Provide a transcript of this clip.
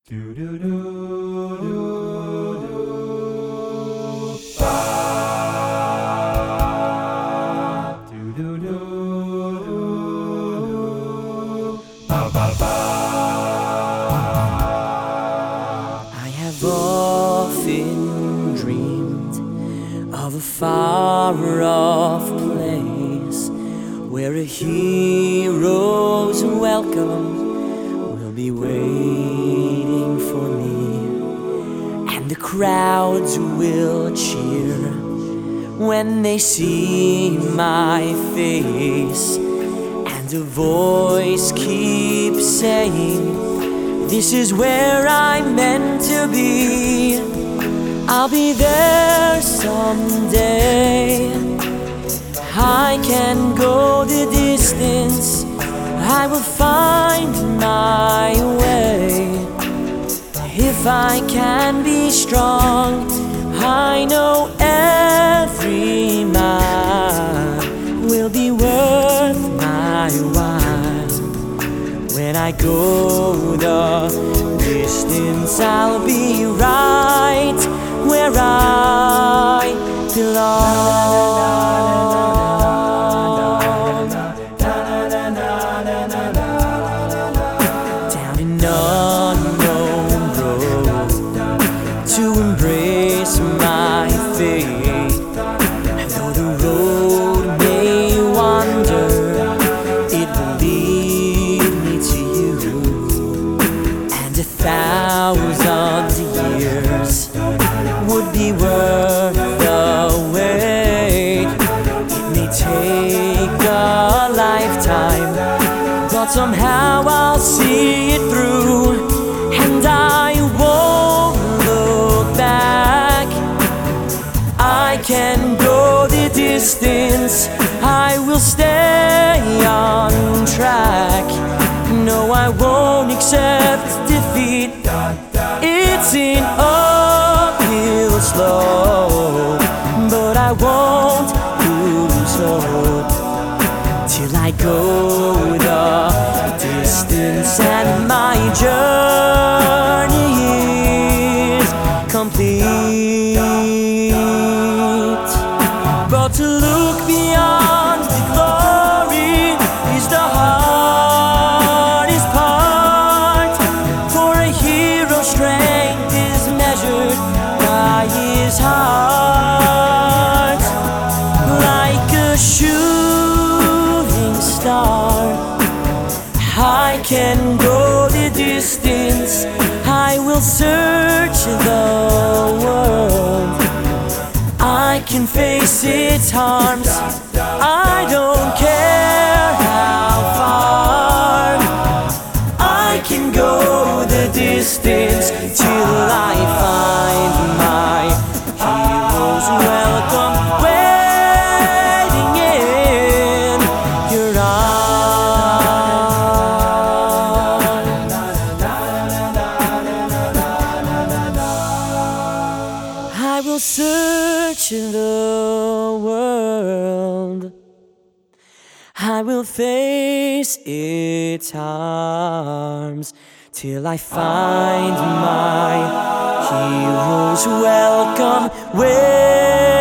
Do do do do do ba do do do do ba ba ba. I have often dreamed of a far-off place where a hero's welcome will be waiting for me, and the crowds will cheer when they see my face, and a voice keeps saying, "This is where I'm meant to be." I'll be there someday. I can go the distance. I will find my way. If I can be strong, I know every mile will be worth my while. When I go the distance, I'll be right where I belong. Down an unknown road to embrace my fate. Though the road may wander, it will lead me to you. And 1,000 years would be worth the wait. It may take a lifetime, but somehow I'll see it through, and I won't look back. I can go the distance, I will stay on track. No, I won't accept defeat. It's an uphill slope, but I won't lose hope till I go the distance and my journey is complete. But to look beyond the glory is the hardest part, for a hero's strength is measured by his heart. Like a shooting star, I can go the distance. I will search the world. I can face its harms. I don't care how far. I can go the distance till I find my hero's welcome waiting in your arms. I will search the world. I will face its harms till I find my hero's welcome waiting.